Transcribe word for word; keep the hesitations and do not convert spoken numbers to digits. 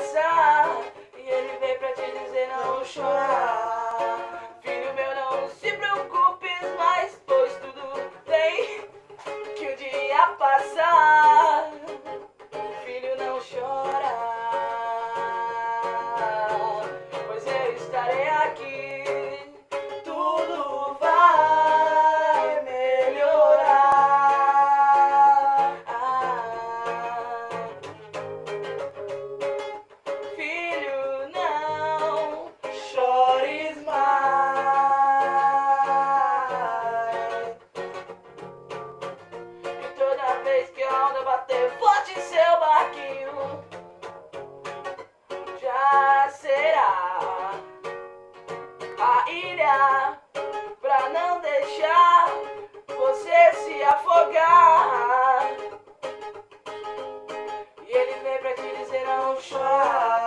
passar, e ele vem pra te dizer não chorar. Filho meu, não se preocupes mais, pois tudo tem que um dia passar. Filho, não chora, pois eu estarei aqui. Tudo vai melhorar. Filho, não chores mais. E toda vez que a onda bater forte em seu barquinho, já será a ilha pra não deixar você se afogar. E ele vem pra te dizer não chorar.